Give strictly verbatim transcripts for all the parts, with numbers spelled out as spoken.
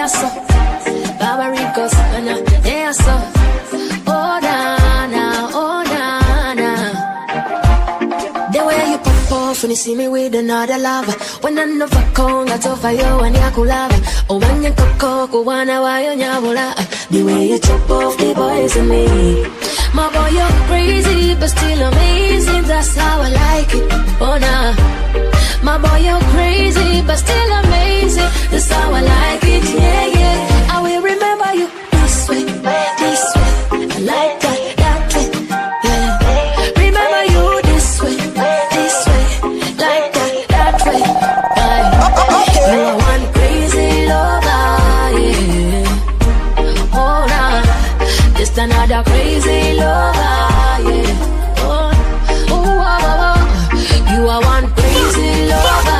are so Barbaricos, na, they are so. Oh na na, oh na na. The way you pop off when you see me with another lover. When I never come, I talk for you and you could love. Oh, when you cook, go on, why you nyabula. The way you chop off the boys and me. My boy, you're crazy, but still amazing. That's how I like it. Oh nah. My boy, you're crazy, but still amazing. That's how I like it. Yeah, yeah. I will remember you this way, this way. I like that, that way. Yeah. Remember you this way, this way. Like that, that way. Yeah. You are one crazy lover, yeah. Oh nah. Just another crazy lover, yeah. Oh, oh, oh, oh, oh. You are one crazy lover,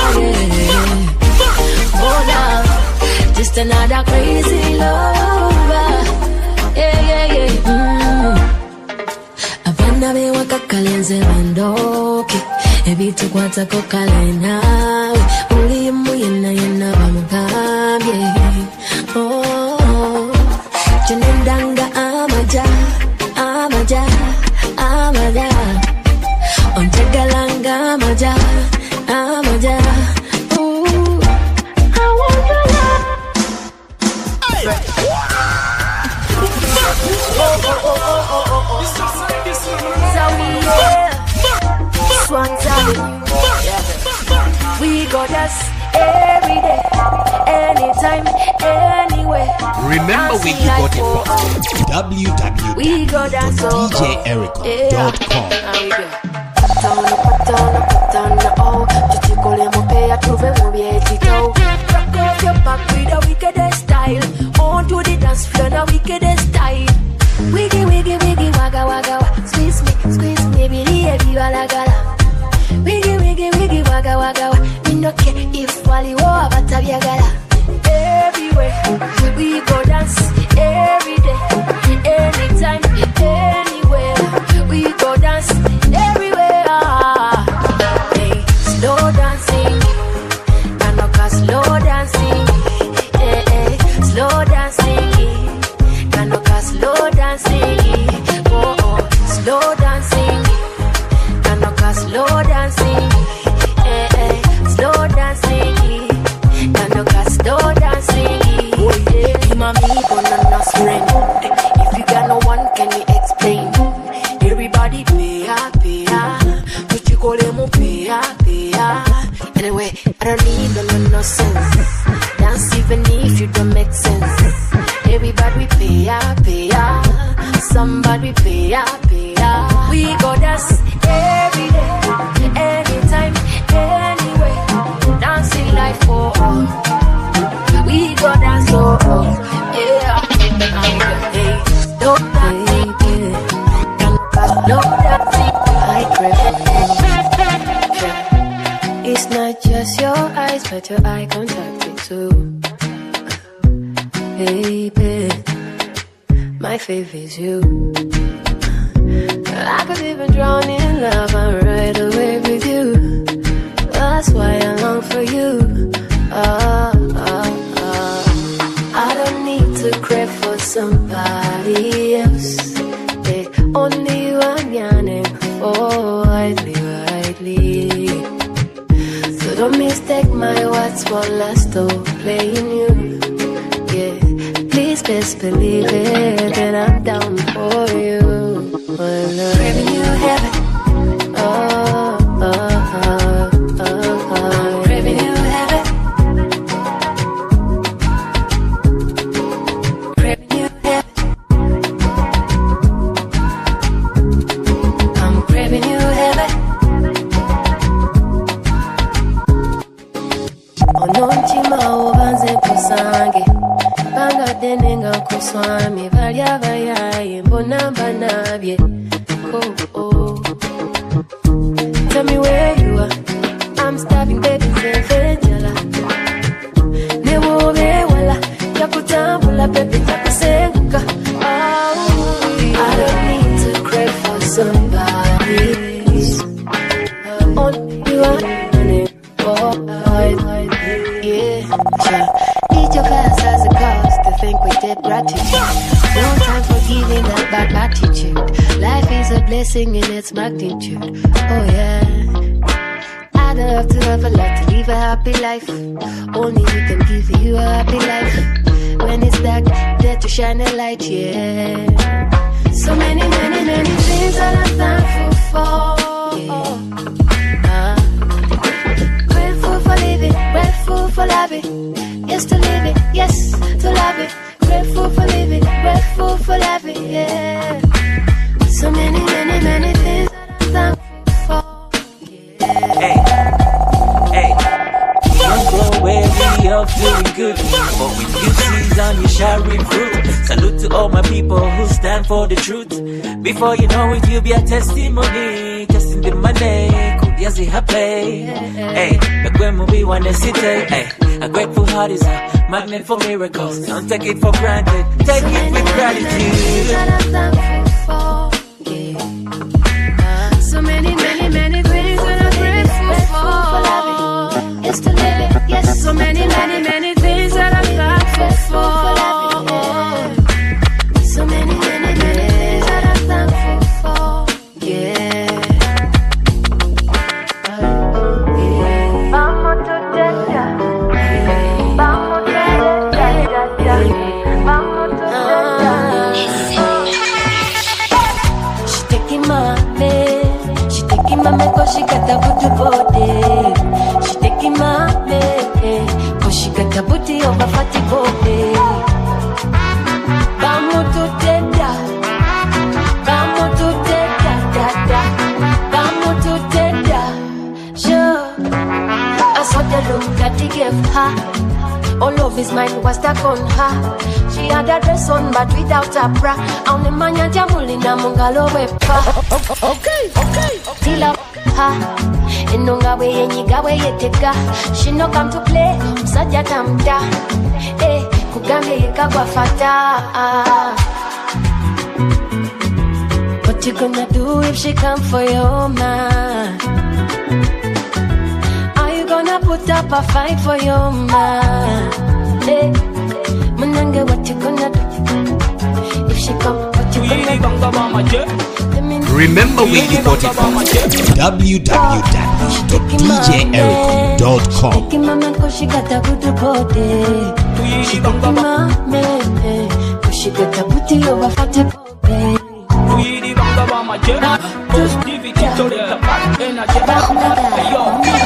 yeah. Oh, now, just another crazy lover, yeah, yeah, yeah. Mm. Abana be wakakalenze bandoki, ebitu kwata kokalena, uli mu yena yena bamugambye. Oh, Janendanga amaja, amaja, amaja. On Jagalanga amaja, amaja. Ooh, I want your love. Hey. Oh, oh, oh, oh, oh, oh, oh. So yeah, Swans Avenue. We got us every day, anytime, anywhere. Remember where you got it from. w w w dot d j erico dot com. Patana, patana, patana, oh. Chichikole mopea tuve mubietito. Rock off your back with a wicked style. On to the dance floor, na wicked style. Wiggy, wiggy, wiggy, waga, waga, waga. Squeeze me, squeeze me, bili, viva la gala. Wiggy, wiggy, wiggy, waga, waga, waga. Me no care if wali wo abatabia gala. Everywhere we go dance, every day, anytime, anywhere. We go dance everywhere. Hey, slow dancing, Kanoka slow dancing. Hey, hey, slow dancing, Kanoka slow dancing. Oh, oh, slow dancing, Kanoka slow dancing. Hey, hey, slow dancing, Kanoka slow dancing. Oh yeah, you mami banana friend. If you got no one, can you explain? Everybody pay up, pay up. Put you call them pay up, pay up. Anyway, I don't need no nonsense. Dance even if you don't make sense. Everybody pay up, pay up. Somebody pay up, pay up. We go dance every day, anytime, anywhere. Dancing like for all. We go dance for all. Yeah, hey, don't dance, no dancing, I crave. It's not just your eyes, but your eye contact too. Baby, my favorite is you. I could even drown in love and right away with you. That's why I long for you. Oh, oh, oh. I don't need to crave for somebody else. They only you I'm yearning for, widely, widely. So don't mistake my words for lust or playing you. Yeah, please best believe it that I'm down for you. Well, craving you heaven. Oh, oh, oh, oh, oh. Craving you heaven. Craving you heaven. I'm craving you heaven. Ononchima obanze kusange. Banga denenga kuswami balya bayaye mbona banabye. Oh, oh. Tell me where you are. I'm starving, baby, Vengela. Newo bewala, yakutambula, baby, yakusenguka. Oh, I don't need to crave for somebody. Only you are. Oh, yeah. Need your fast as get gratitude. No time for giving that bad attitude. Life is a blessing in its magnitude. Oh yeah. I'd love to have a lot to live a happy life. Only you can give you a happy life. When it's dark, there to shine a light, yeah. So many, many, many things that I'm thankful for. Yeah. Uh, grateful for living, grateful for loving. Yes to live it, yes to love it. Grateful for living, grateful for loving, yeah. So many, many, many things that I'm thankful for. Yeah. Hey, hey, don't go where we are feeling good. But with you season, you shall reap fruit. Salute to all my people who stand for the truth. Before you know it, you'll be a testimony. Testing the money, could you see her play? Hey, the when we want to sit there. Hey, a grateful heart is a magnet for miracles. Don't take it for granted, take so it with gratitude. That I'm thankful for, yeah. So many, many, many things that I'm grateful for. Yes to live it, yes. So many, many, many things that I'm thankful for. So many, many, many things that I'm thankful for, yeah. Vamos to Jeddah, vamos to Jeddah, vamos to Jeddah. She taking my man, she taking my man 'cause she got a good body. She taking my man 'cause she got a booty over fatty body. Vamos to Jeddah, vamos to Jeddah, Jeddah, vamos to Jeddah. Sure, I saw the look that he gave her. All of his mind was stuck on her. She had a dress on but without a bra. Only man ya jamuli na mungalo wepa. Okay, okay, till up her. Inunga we yenyiga we yeteka. She no come to play, msaja tamda. Eh, kugambe yekagwa fata. What you gonna do if she come for your man? Are you gonna put up a fight for your man? Hey, Mananga, what you gonna do if she come? What you gonna do? Remember where you got it from. w w w dot d j ericon dot com. Taking my man 'cause she got a good body. She taking my man 'cause she got a booty over fatty body. Just give it to the back in a jet. Yo,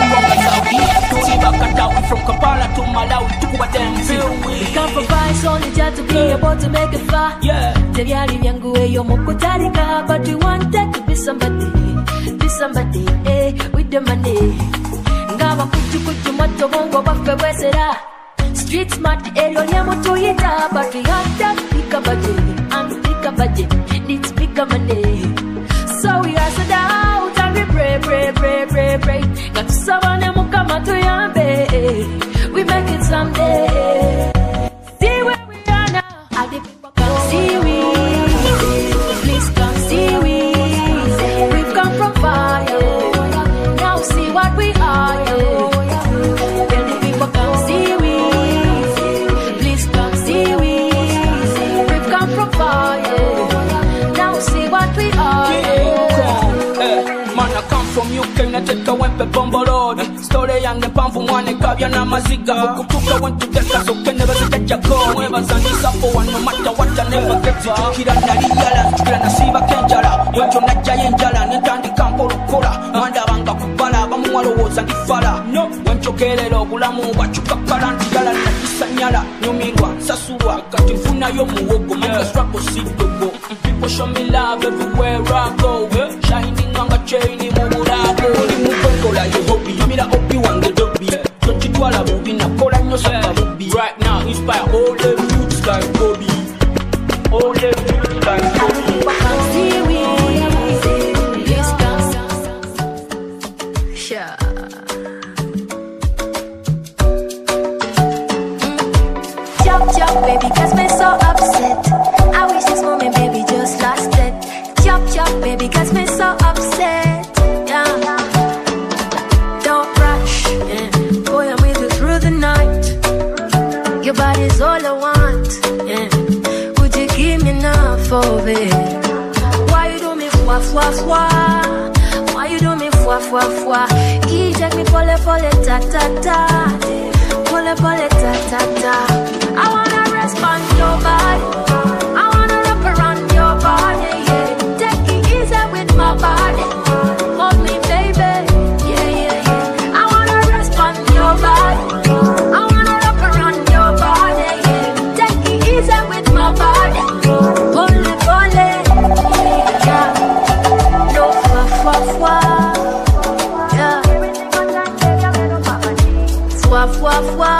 from Kampala to Malawi to what them feel we can't provide only just to be able to make it far. Yeah. Tell yangu eyo mokutarika, but we wanted to be somebody, be somebody, eh, with the money. Ngawa kuchu kuchu mato bongo bafe wesera. Street smart elo liamo tuyita, but we have that bigger budget, and bigger budget needs bigger money. So we are set out and we pray, pray, pray, pray, pray. Got to someone who come to yambe. We make it someday. See where we are now. All the people come see we. Please come see we. We've come from far. Now see what we are. Tell the people come see we. Please come see we. We've come from far. Now see what we are. Man, I come from U K, na teka wempe bombo road. Story yange pamvu mwane kabya na maziga. Kutuka went to get us okay, never said that you go. Never send this up for one, no matter what, I never get to. Kira na liyala, kira na siva kenjala. Yocho na jayenjala, nitandi kampo lukula. Manda banga kupala, bamu walo woza nifala. No, wencho kelelo, gulamu wachuka karantiyala. Na kisanyala, nyumirwa, sasuwa. Katifuna yo muwogo, manga struggle sidogo. People show me love everywhere I go. Shining on a chain, mumurago. Oli mukongola yo hobby, mira opi wange dobi. Tochitwala bubi na kola nyosa bubi. Right now, inspire all the youths like Kobe. All the youths like Kobe. See we, please come. Sure. Chop chop, baby, 'cause me so upset. I wish this moment, baby, just lasted. Chop chop, baby, 'cause me so upset. Yeah. Don't rush, yeah. Boy, I'm with you through the night. Your body's all I want, yeah. for it. Why you do me fwa fwa fwa? Why you do me fwa fwa fwa? Eject me pole pole ta ta ta. Pole pole ta ta ta. I wanna respond your body. I wanna wrap around your body, yeah. Take it easy with my body. Hold me, baby, yeah, yeah, yeah. I wanna respond your body. I wanna wrap around your body, yeah. Take it easy with my body. Pole pole, yeah. No fwa fwa fwa, yeah. Fwa fwa fwa.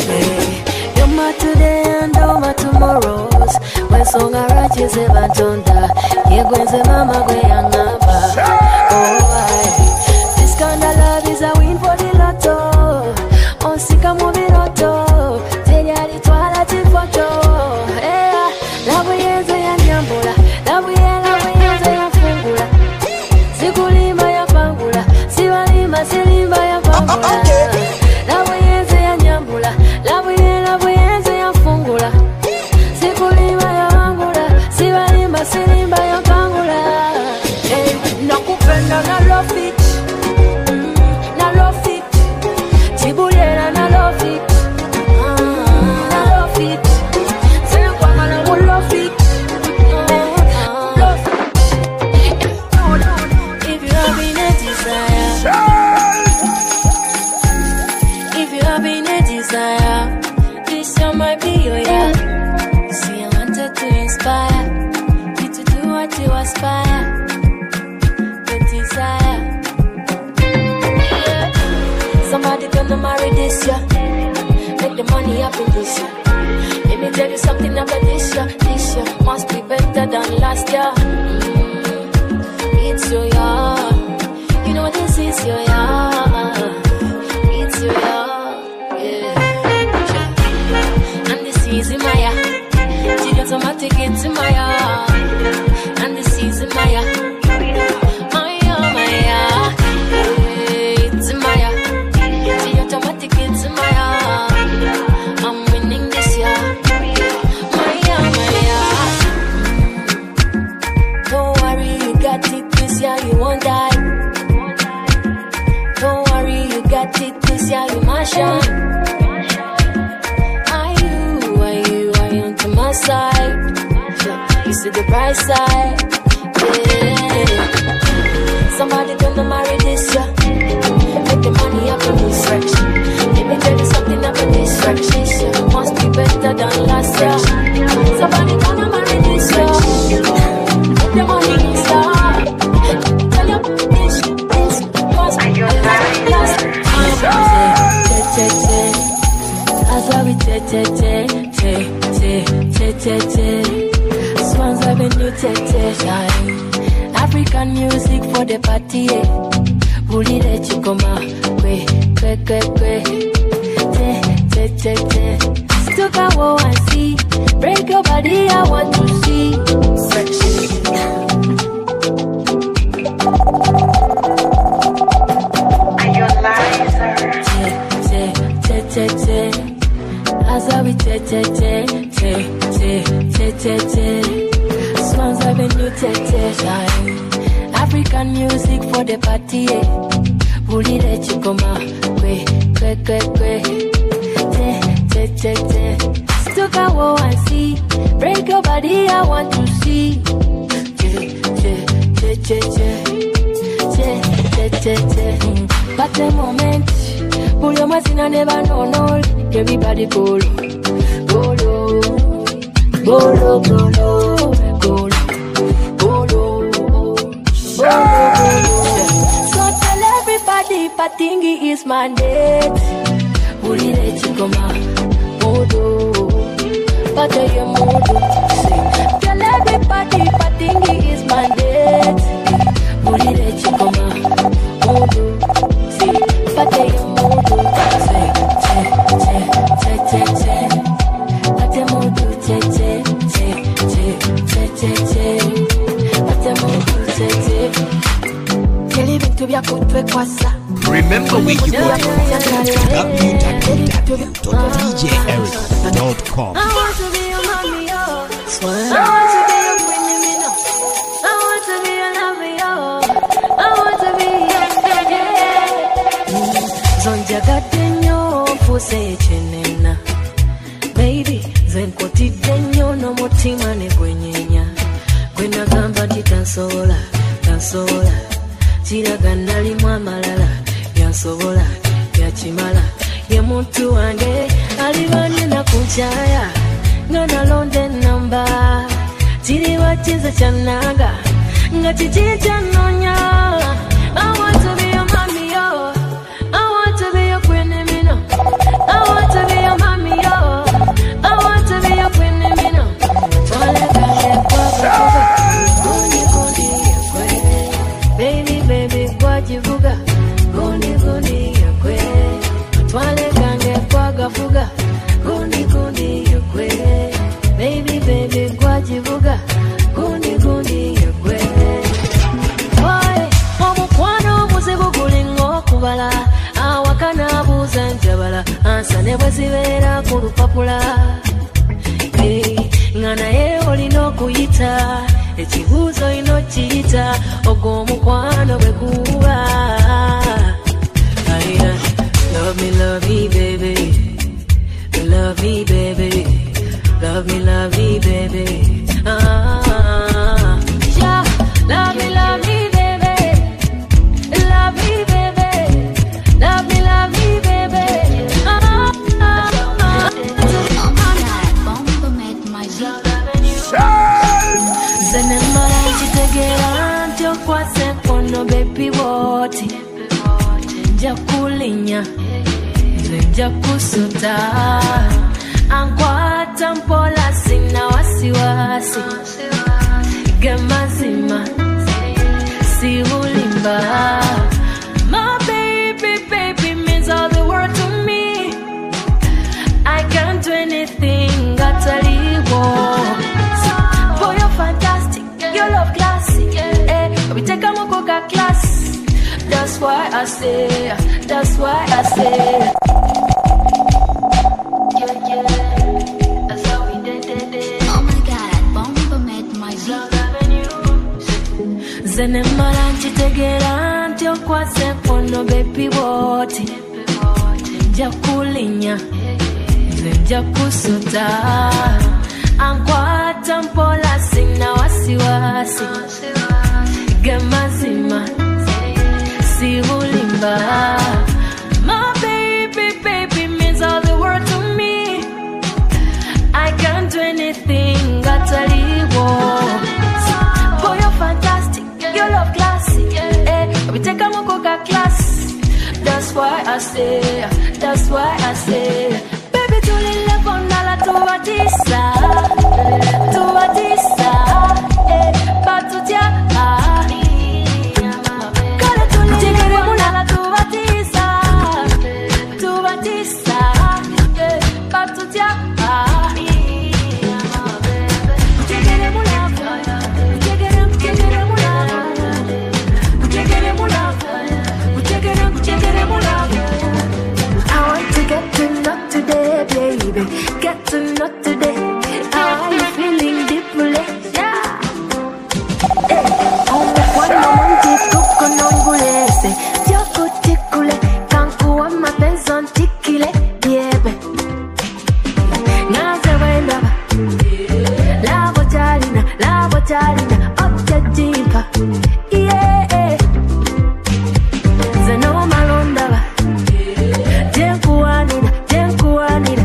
Song I write is even turned down. yangamba. Yegwenze mama gwe yangamba. Oh, I. This kind of love is a win for the lotto. On sika mubiroto. Teria litwala tifoto. Yeah. Love yenze yanyambula. Love ye, love yenze yafungula. Sikulima yapangula. Sibalima, silimba yapangula. Love yenze yanyambula. Love ye, love yenze yafungula. Sikulima yapangula. Sibalima, silimba yapangula. Hey, nakupenda na love it. Mm, na love it. Chibulera na love it. Mm, na love it. Sena kwa mana mu love it. Mm, love it. If you have been a desire, if you have been a desire, this year might be your year. See, I wanted to inspire you to do what you aspire. The desire. Somebody gonna marry this year. Make the money happen this year. Let me tell you something about this year. This year must be better than last year. Mm, it's your year. You know this is your year. It's your year. Yeah. And this is my year. She automatic into my year. And this is my year. My year, my year. It's my year. She automatic into my year. I'm winning this year. My year, my year. Don't worry, you got it this year, you won't die. Don't worry, you got it this year, you must shine. Are you, are you, are you to my side? You see the bright side. Yeah. Somebody gonna marry this year. Make the money up in this section. Let me tell you something about this section. Must be better than last year. Somebody gonna marry this year. Make the money this year. Tell you this, this must be better than last year. As I be te te te te te te te. Swans Avenue te te shine. African music for the party. Bulire chikoma, kwe kwe kwe kwe, te te te te. Stuck I want to see, break your body I want to see. Are you liar? Te te te te te. As I be te te te te te te te te. Swans Avenue te te shine. African music for the party. Bulire chikoma, kwe kwe kwe kwe, te te te te. Stuck I want to see, break your body I want to see. Che che che che che che che che. But the moment, pull your machine and never know no. Everybody go low, go low, go low, go low, go low. So tell everybody Patingi is my date. Bulire chikoma modo, pate ye modo. Tell everybody Patingi is my date. Bulire chikoma modo, pate ye modo. Che che che che che, pate modo che che che che che che, pate modo che che. Remember where you got it. w w w dot d j eric dot com. I want to be your mommy, oh. I want to be your queen, me no. I want to be your lover, yo. I want to be your yeah. Zonja gatenyo fuse chenena. Baby, zenkoti denyo no motima ne gwenyenya. Gwena gamba titansola, tansola. Chiraga nali mwamalala, yansobola, yachimala. Ye muntu wange, alibane na kuchaya. Ngana londe namba, chiri wachiza chanaga. Ngati chicha nonya. I want to be your mommy, yo. I want to be your queen, me no. I want to be your mommy, yo. I want to be your queen, me no. Twale kale kwa kwa kwa. chita ogo mukwano bekuba. Love me, love me, baby. Love me, baby. Love me, love me, baby. Ah, yeah. Love me, love me, baby. Love me, baby. Love me, love me, baby. Ah, ah, ah. Zenemara chitegera ntyo kwase kono baby woti. Nja kulinya, nja kusuta. Ankwata mpola sina wasiwasi. Gemazima, si ulimba. My baby, baby means all the world to me. I can't do anything, got to leave. Boy, you're fantastic, you love classic. Eh, we take a mokoka class. That's why I say, that's why I say. Yeah, yeah, that's how we did it. Oh my God, Bomba made my love. Zenemara chitegera ntyo kwase kono baby woti. Nja kulinya, nja kusuta. Ankwata mpola sina wasiwasi. Gemazima, si ulimba. My baby, baby means all the world to me. I can't do anything, got to leave. Boy, you're fantastic, you love classic. Eh, we take a mokoka class. That's why I say, that's why I say. Baby, to live on la to atisa, to atisa. Eh, but to tia. Get to know today. How are you feeling deeply? Yeah. Hey, oh, one moment tuko nongulese. Joko tikule, kankuwa mapenzi antikile. Yebe. Naze wenda ba. Lavo jalina, lavo jalina, opja jimpa. Yeah. Zeno malonda ba. Jenkuwanina, jenkuwanina.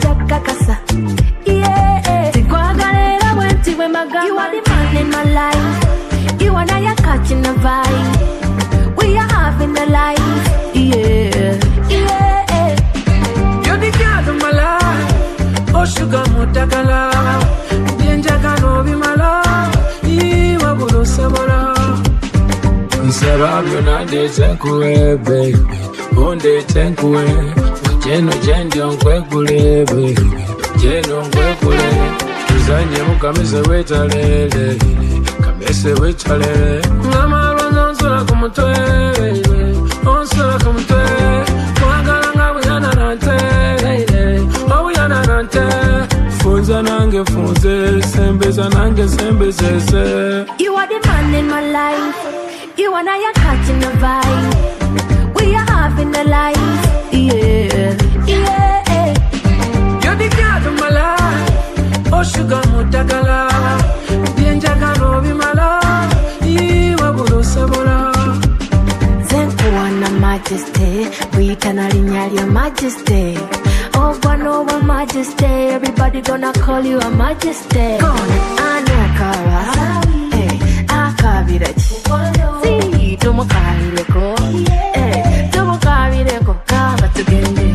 You are the man in my life. You and I are catching a vibe. We are having a life. Yeah, yeah. You're the girl of my life. Oh, sugar, mutakala. Bienjaga no be my love. Iwa bulu sabora. Nsababyo na de tenkwe, baby. Onde tenkwe. Jeno jendio nkwe kule, baby. Jeno nkwe kule. Zanye mukamese wetalele, kamese wetalele. Ngamalonza onsula kumutwe, onsula kumutwe. Mwagala nga buyana nante, obuyana nante. Funza nange funze, sembeza nange sembezeze. You are the man in my life. You and I are catching a vibe. We are having a life. Yeah, yeah. You're the girl of my life. Oh, sugar, mutakala. Bienjaga no be my love. Iwa bulu sabora. Zenkuwana majesty. Witana linya your majesty. Oh, one over majesty. Everybody gonna call you a majesty. Gonna anakara. Hey, akabirachi. See, tumukarireko. Hey, tumukarireko. Kaba tugende.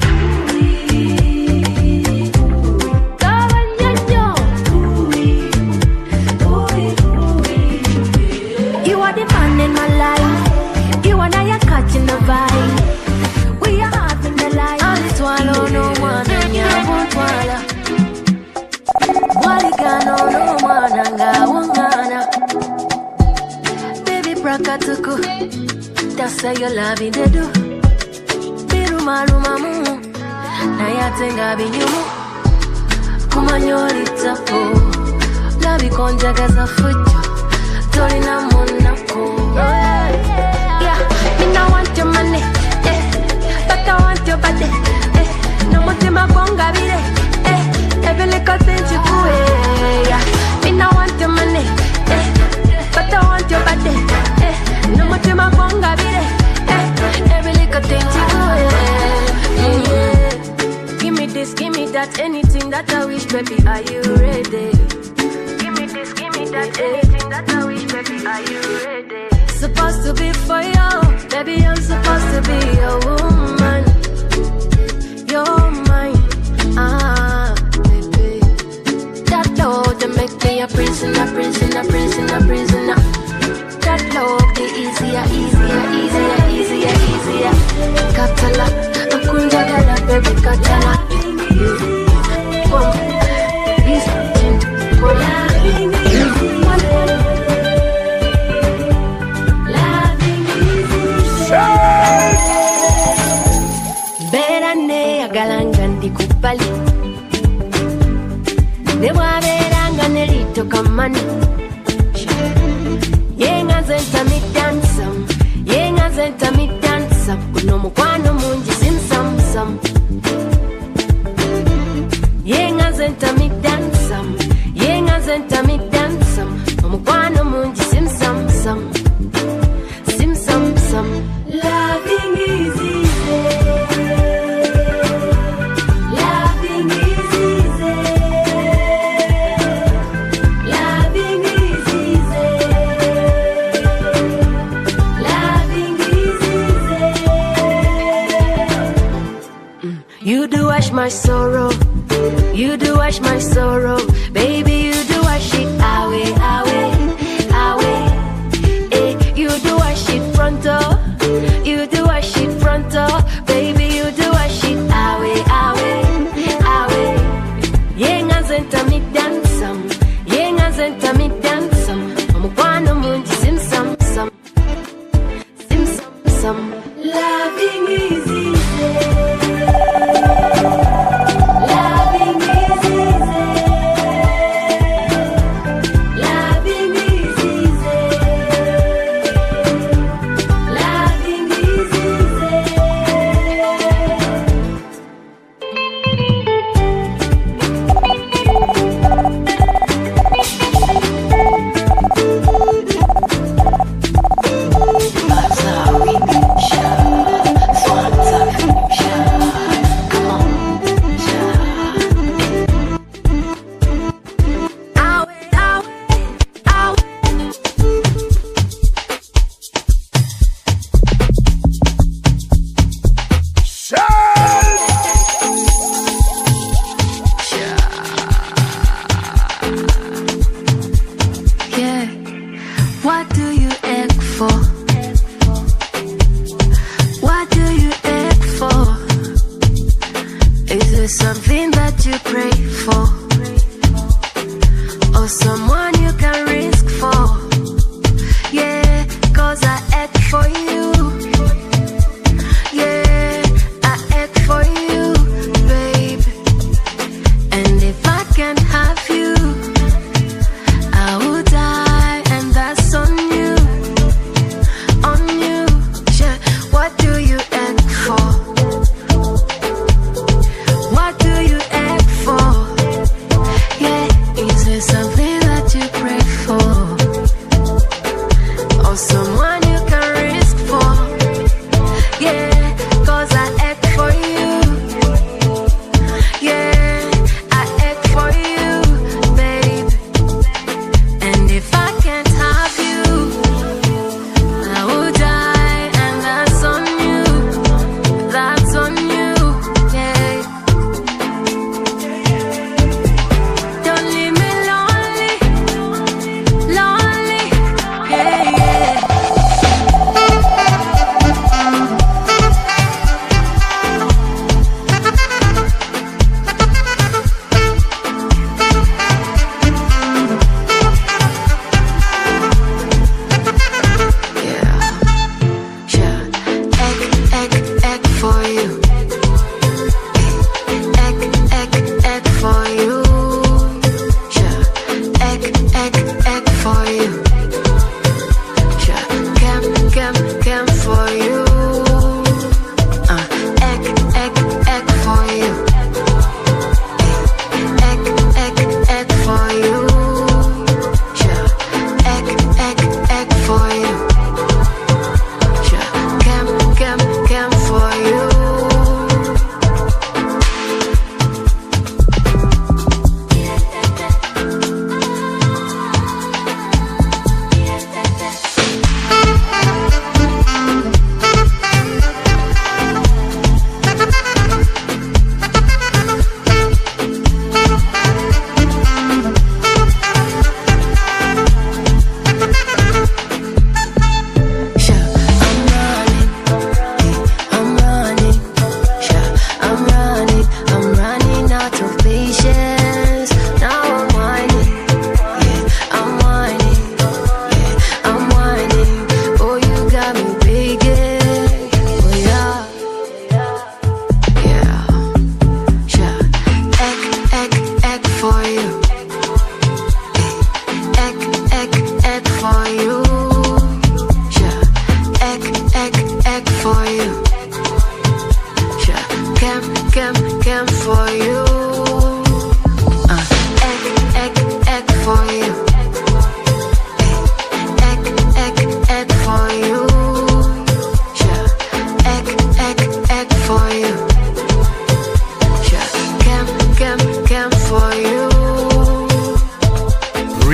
Catching the vibe, we are having the life. I'll swallow no one, and you won't swallow. Waligano no one, and I won't. Baby, brakatuku, that's how you love me, they do. Biruma rumamu, nayatenga binyumu. Kumanyori tapo, labi konjaga za fujo. Tori baby, are you ready? Give me this, give me that, anything that I wish, baby, are you ready? Supposed to be for you, baby, I'm supposed to be your woman. You're mine, ah, baby. That love, they make me a prisoner, prisoner, prisoner, prisoner. That love, the easier, easier, easier, easier, easier. Katala, akunja gala, baby, katala. Boom, this thing, boom. Loving easy, loving easy. Berane agalangandi kupali. Dewa beranga nelito kamani. Yenga zenta mi dansam, yenga zenta mi dansam. Kuno mukwano munji sim sam sam. Yenga zenta mi dansam, yenga zenta mi dansam. Mukwano munji sim sam sam, sim sam sam. Loving is easy, loving is easy, loving is easy, loving is easy. You do wash my sorrow, you do wash my sorrow, baby. You do wash it away, away, away. Eh, you do wash it fronto, you do wash it fronto, baby. You do wash it away, away, away. Yenga zenta mi dansam, yenga zenta mi dansam. Omukwano munji sim sam sam, sim sam sam. Loving is easy. Loving is easy. Loving is easy. Loving is easy. Yeah, what do you ache for? What do you ache for? Is it something that you pray for? Or someone you can risk for? Yeah, cause I ache for you. Yeah, I ache for you, babe. And if I can't have you, I will die, and that's on you, on you. Yeah. What do you ache for? What do you ache for? Yeah, is there something that you pray for? Or someone you can risk for? Yeah, cause I ache for you. Yeah, I ache for you, babe. And if I can't have you, I will die, and that's on you, that's on you, yeah. Don't leave me lonely, lonely, yeah, yeah.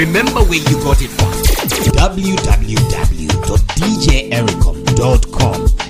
Remember where you got it from. w w w dot d j ericom dot com